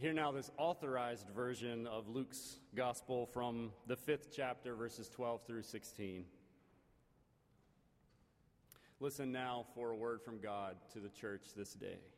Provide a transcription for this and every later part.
Hear now this authorized version of Luke's Gospel from the 5th chapter, verses 12 through 16. Listen now for a word from God to the church this day.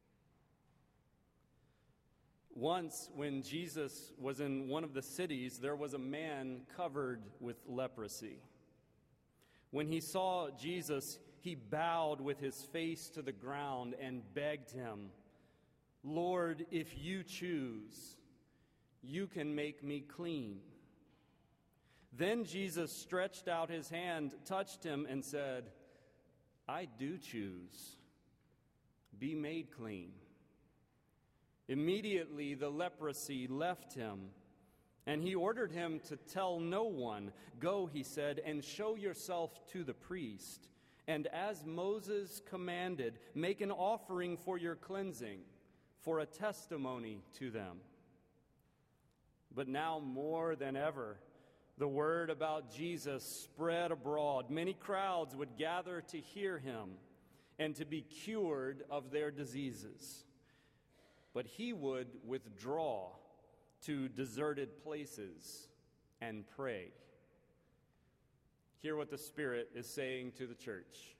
Once, when Jesus was in one of the cities, there was a man covered with leprosy. When he saw Jesus, he bowed with his face to the ground and begged him, "Lord, if you choose, you can make me clean." Then Jesus stretched out his hand, touched him, and said, "I do choose. Be made clean." Immediately the leprosy left him, and he ordered him to tell no one. "Go," he said, "and show yourself to the priest, and as Moses commanded, make an offering for your cleansing, for a testimony to them." But now more than ever, the word about Jesus spread abroad. Many crowds would gather to hear him and to be cured of their diseases. But he would withdraw to deserted places and pray. Hear what the Spirit is saying to the church.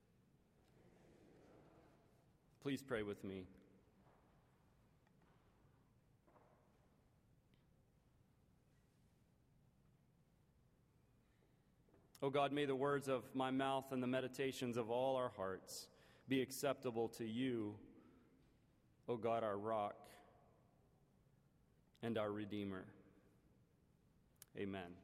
Please pray with me. O God, may the words of my mouth and the meditations of all our hearts be acceptable to you, O God, our rock and our Redeemer. Amen.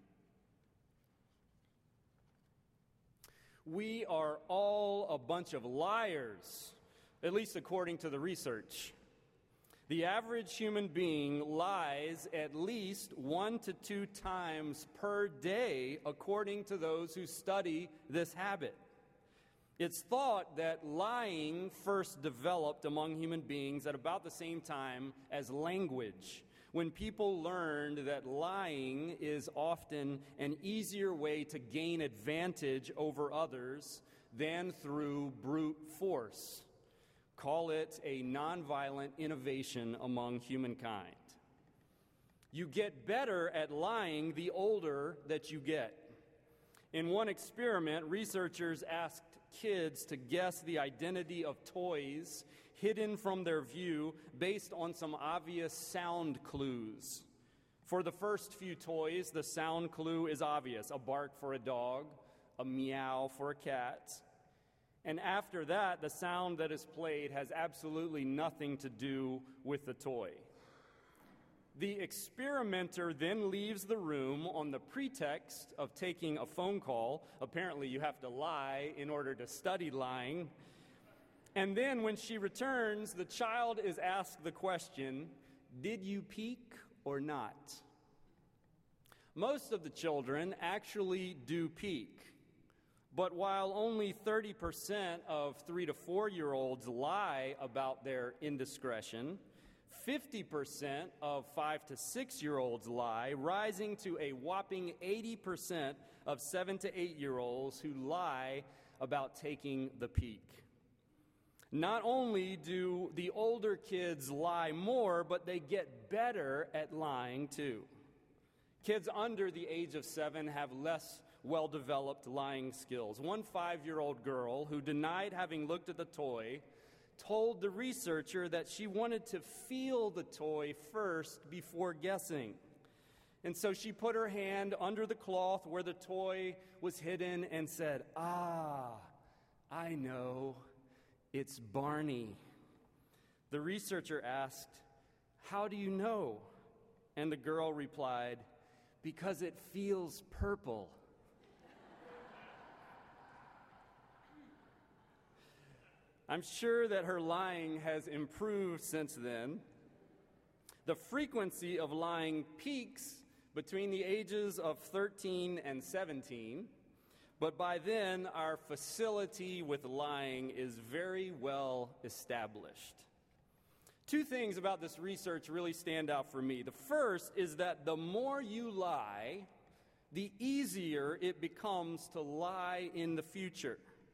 We are all a bunch of liars, at least according to the research. The average human being lies at least 1 to 2 times per day, according to those who study this habit. It's thought that lying first developed among human beings at about the same time as language, when people learned that lying is often an easier way to gain advantage over others than through brute force. Call it a nonviolent innovation among humankind. You get better at lying the older that you get. In one experiment, researchers asked kids to guess the identity of toys hidden from their view based on some obvious sound clues. For the first few toys, the sound clue is obvious: a bark for a dog, a meow for a cat. And after that, the sound that is played has absolutely nothing to do with the toy. The experimenter then leaves the room on the pretext of taking a phone call. Apparently, you have to lie in order to study lying. And then when she returns, the child is asked the question, "Did you peek or not?" Most of the children actually do peek. But while only 30% of 3 to 4-year-olds lie about their indiscretion, 50% of 5 to 6-year-olds lie, rising to a whopping 80% of 7 to 8-year-olds who lie about taking the peek. Not only do the older kids lie more, but they get better at lying too. Kids under the age of 7 have less well-developed lying skills. One 5-year-old girl who denied having looked at the toy told the researcher that she wanted to feel the toy first before guessing. And so she put her hand under the cloth where the toy was hidden and said, "Ah, I know, it's Barney." The researcher asked, "How do you know?" And the girl replied, "Because it feels purple." I'm sure that her lying has improved since then. The frequency of lying peaks between the ages of 13 and 17, but by then our facility with lying is very well established. 2 things about this research really stand out for me. The first is that the more you lie, the easier it becomes to lie in the future.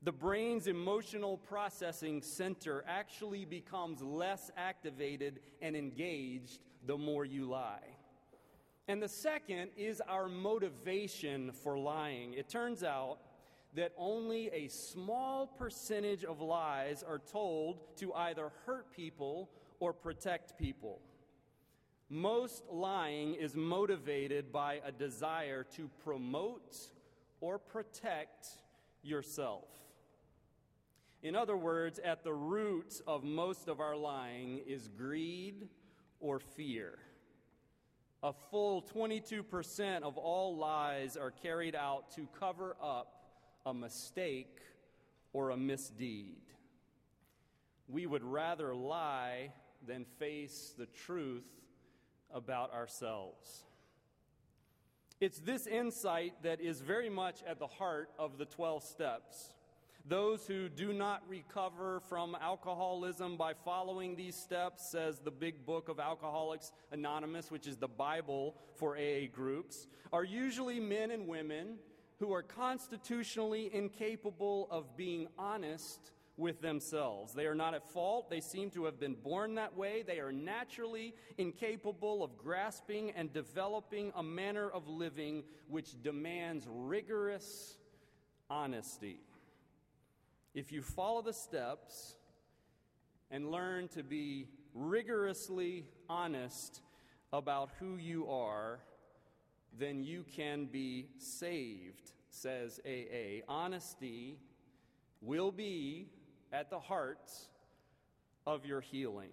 The brain's emotional processing center actually becomes less activated and engaged the more you lie. And the second is our motivation for lying. It turns out that only a small percentage of lies are told to either hurt people or protect people. Most lying is motivated by a desire to promote or protect yourself. In other words, at the root of most of our lying is greed or fear. A full 22% of all lies are carried out to cover up a mistake or a misdeed. We would rather lie than face the truth about ourselves. It's this insight that is very much at the heart of the 12 steps. Those who do not recover from alcoholism by following these steps, says the big book of Alcoholics Anonymous, which is the Bible for AA groups, are usually men and women who are constitutionally incapable of being honest with themselves. They are not at fault. They seem to have been born that way. They are naturally incapable of grasping and developing a manner of living which demands rigorous honesty. If you follow the steps and learn to be rigorously honest about who you are, then you can be saved, says AA. Honesty will be at the heart of your healing.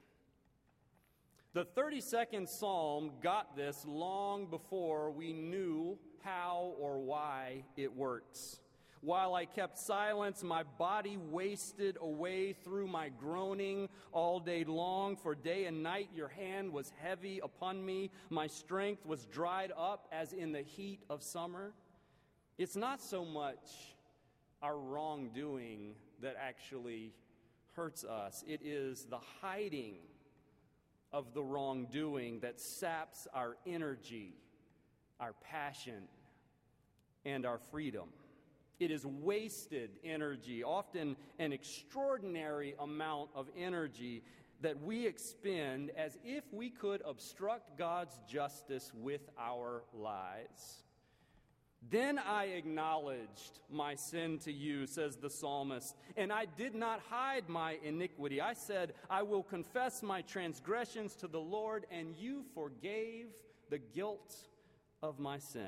The 32nd Psalm got this long before we knew how or why it works. While I kept silence, my body wasted away through my groaning all day long. For day and night your hand was heavy upon me. My strength was dried up as in the heat of summer. It's not so much our wrongdoing that actually hurts us. It is the hiding of the wrongdoing that saps our energy, our passion, and our freedom. It is wasted energy, often an extraordinary amount of energy that we expend as if we could obstruct God's justice with our lies. Then I acknowledged my sin to you, says the psalmist, and I did not hide my iniquity. I said, I will confess my transgressions to the Lord, and you forgave the guilt of my sin.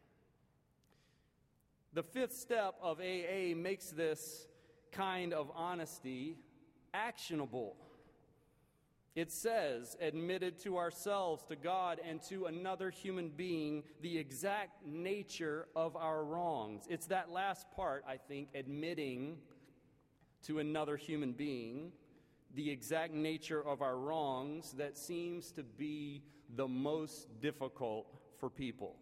The fifth step of AA makes this kind of honesty actionable. It says, admitted to ourselves, to God, and to another human being, the exact nature of our wrongs. It's that last part, I think, admitting to another human being the exact nature of our wrongs, that seems to be the most difficult for people.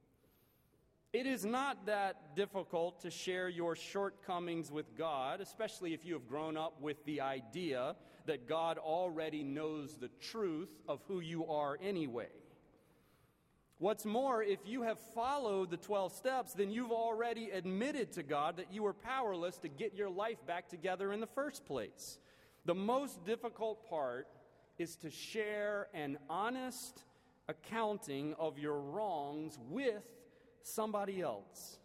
It is not that difficult to share your shortcomings with God, especially if you have grown up with the idea that God already knows the truth of who you are anyway. What's more, if you have followed the 12 steps, then you've already admitted to God that you were powerless to get your life back together in the first place. The most difficult part is to share an honest accounting of your wrongs with somebody else.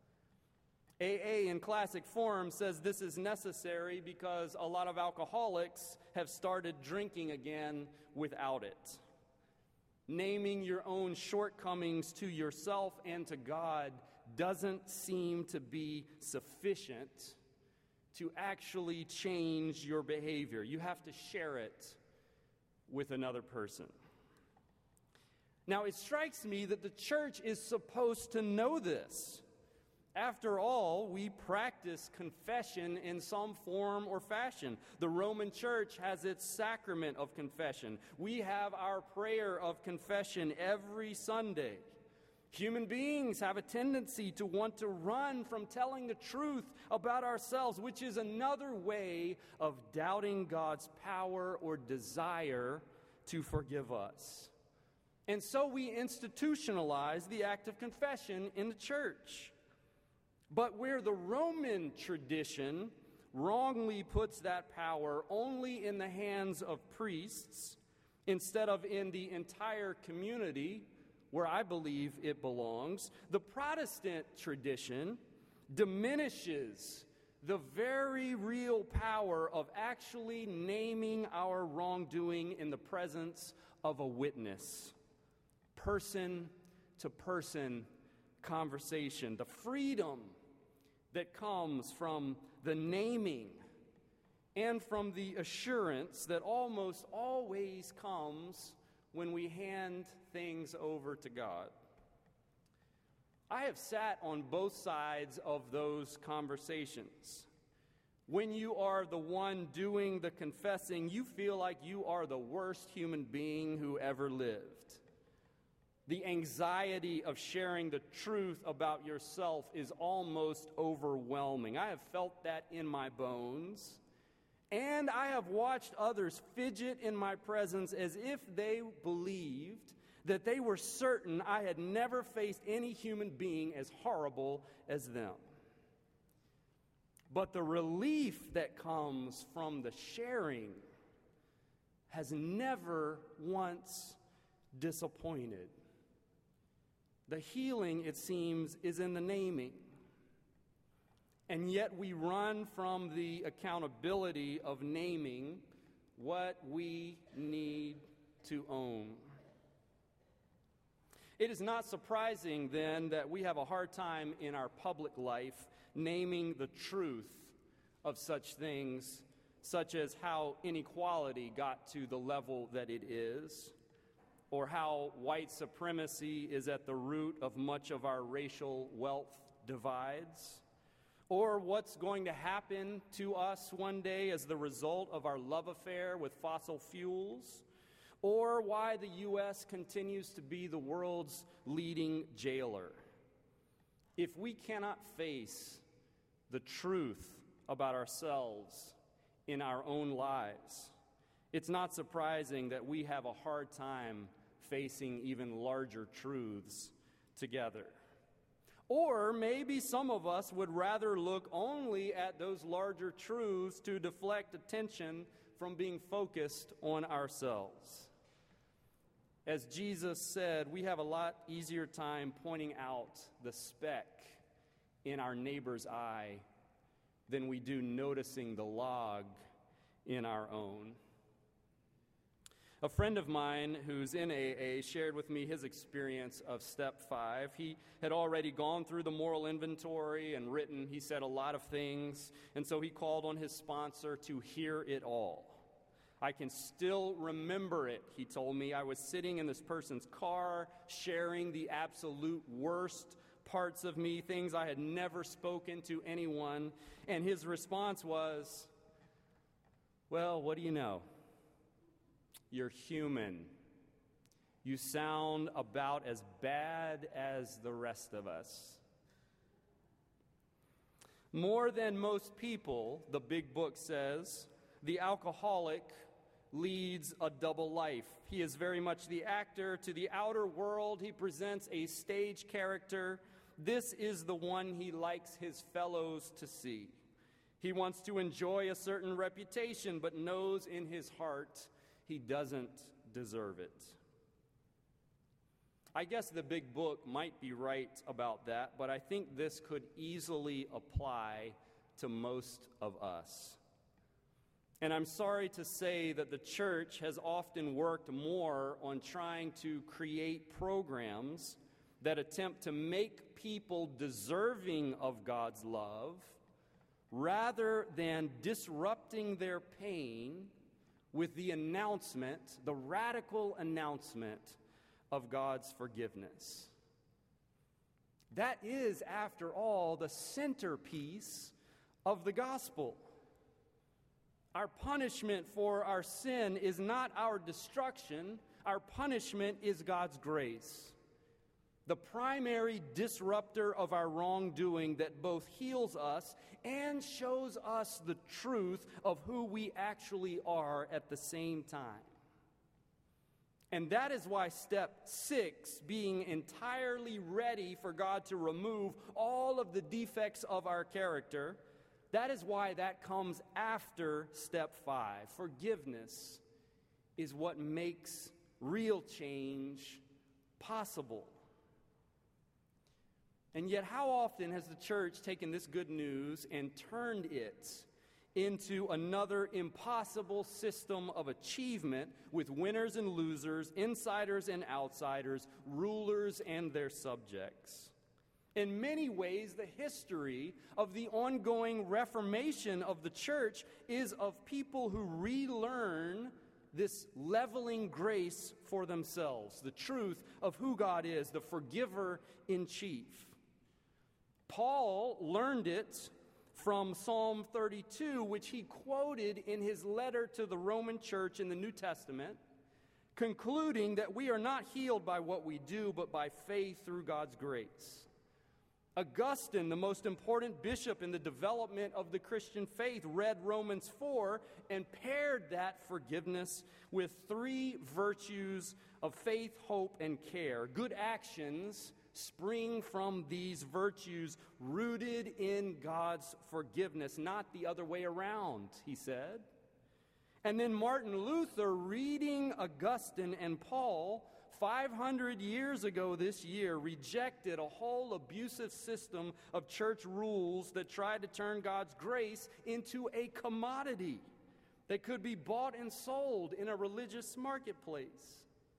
AA in classic form says this is necessary because a lot of alcoholics have started drinking again without it. Naming your own shortcomings to yourself and to God doesn't seem to be sufficient to actually change your behavior. You have to share it with another person. Now, it strikes me that the church is supposed to know this. After all, we practice confession in some form or fashion. The Roman Church has its sacrament of confession. We have our prayer of confession every Sunday. Human beings have a tendency to want to run from telling the truth about ourselves, which is another way of doubting God's power or desire to forgive us. And so we institutionalize the act of confession in the church. But where the Roman tradition wrongly puts that power only in the hands of priests instead of in the entire community where I believe it belongs, the Protestant tradition diminishes the very real power of actually naming our wrongdoing in the presence of a witness. Person-to-person conversation. The freedom that comes from the naming and from the assurance that almost always comes when we hand things over to God. I have sat on both sides of those conversations. When you are the one doing the confessing, you feel like you are the worst human being who ever lived. The anxiety of sharing the truth about yourself is almost overwhelming. I have felt that in my bones. And I have watched others fidget in my presence as if they believed that they were certain I had never faced any human being as horrible as them. But the relief that comes from the sharing has never once disappointed. The healing, it seems, is in the naming. And yet we run from the accountability of naming what we need to own. It is not surprising, then, that we have a hard time in our public life naming the truth of such things, such as how inequality got to the level that it is, or how white supremacy is at the root of much of our racial wealth divides, or what's going to happen to us one day as the result of our love affair with fossil fuels, or why the U.S. continues to be the world's leading jailer. If we cannot face the truth about ourselves in our own lives, it's not surprising that we have a hard time facing even larger truths together. Or maybe some of us would rather look only at those larger truths to deflect attention from being focused on ourselves. As Jesus said, we have a lot easier time pointing out the speck in our neighbor's eye than we do noticing the log in our own. A friend of mine who's in AA shared with me his experience of Step 5. He had already gone through the moral inventory and written, he said, a lot of things, and so he called on his sponsor to hear it all. I can still remember it, he told me. I was sitting in this person's car, sharing the absolute worst parts of me, things I had never spoken to anyone, and his response was, well, what do you know? You're human. You sound about as bad as the rest of us. More than most people, the big book says, the alcoholic leads a double life. He is very much the actor. To the outer world, he presents a stage character. This is the one he likes his fellows to see. He wants to enjoy a certain reputation, but knows in his heart he doesn't deserve it. I guess the big book might be right about that, but I think this could easily apply to most of us. And I'm sorry to say that the church has often worked more on trying to create programs that attempt to make people deserving of God's love rather than disrupting their pain with the announcement, the radical announcement of God's forgiveness. That is, after all, the centerpiece of the gospel. Our punishment for our sin is not our destruction. Our punishment is God's grace. The primary disruptor of our wrongdoing that both heals us and shows us the truth of who we actually are at the same time. And that is why step 6, being entirely ready for God to remove all of the defects of our character, that is why that comes after step 5. Forgiveness is what makes real change possible. And yet, how often has the church taken this good news and turned it into another impossible system of achievement with winners and losers, insiders and outsiders, rulers and their subjects? In many ways, the history of the ongoing reformation of the church is of people who relearn this leveling grace for themselves, the truth of who God is, the forgiver in chief. Paul learned it from Psalm 32, which he quoted in his letter to the Roman church in the New Testament, concluding that we are not healed by what we do, but by faith through God's grace. Augustine, the most important bishop in the development of the Christian faith, read Romans 4 and paired that forgiveness with 3 virtues of faith, hope, and care. Good actions spring from these virtues rooted in God's forgiveness, not the other way around, he said. And then Martin Luther, reading Augustine and Paul 500 years ago this year, rejected a whole abusive system of church rules that tried to turn God's grace into a commodity that could be bought and sold in a religious marketplace.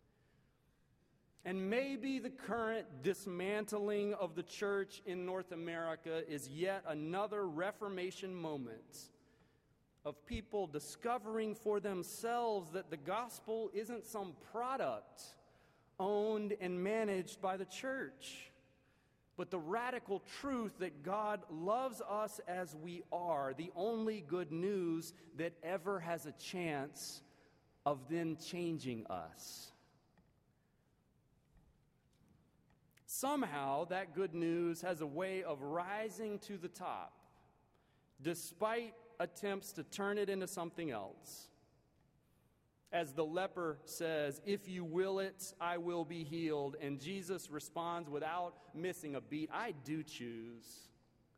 And maybe the current dismantling of the church in North America is yet another Reformation moment of people discovering for themselves that the gospel isn't some product owned and managed by the church, but the radical truth that God loves us as we are, the only good news that ever has a chance of then changing us. Somehow, that good news has a way of rising to the top, despite attempts to turn it into something else. As the leper says, "If you will it, I will be healed." And Jesus responds without missing a beat, "I do choose."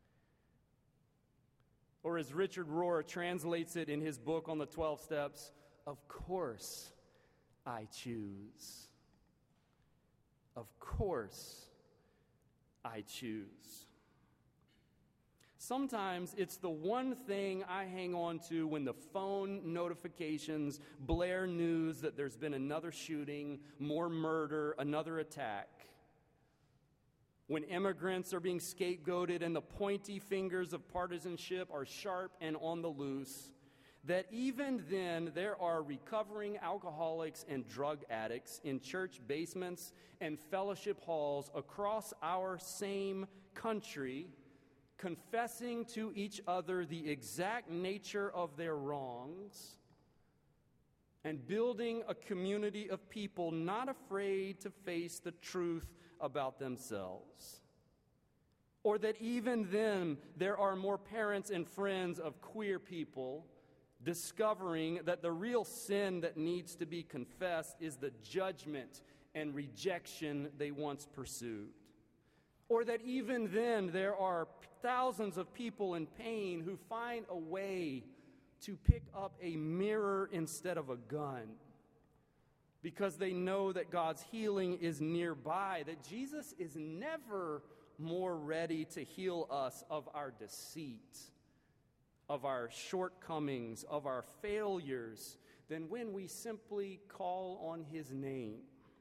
Or as Richard Rohr translates it in his book on the 12 steps, "Of course I choose. Of course I choose." Sometimes it's the one thing I hang on to when the phone notifications blare news that there's been another shooting, more murder, another attack. When immigrants are being scapegoated and the pointy fingers of partisanship are sharp and on the loose, that even then there are recovering alcoholics and drug addicts in church basements and fellowship halls across our same country, confessing to each other the exact nature of their wrongs and building a community of people not afraid to face the truth about themselves. Or that even then there are more parents and friends of queer people discovering that the real sin that needs to be confessed is the judgment and rejection they once pursued. Or that even then there are thousands of people in pain who find a way to pick up a mirror instead of a gun because they know that God's healing is nearby, that Jesus is never more ready to heal us of our deceit, of our shortcomings, of our failures, than when we simply call on his name.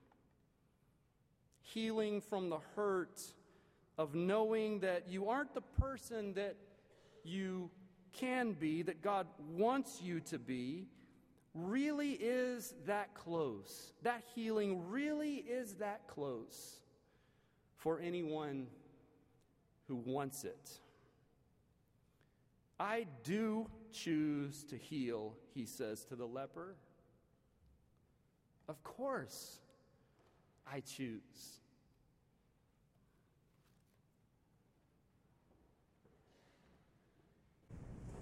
Healing from the hurt of knowing that you aren't the person that you can be, that God wants you to be, really is that close. That healing really is that close for anyone who wants it. "I do choose to heal," he says to the leper. Of course, I choose.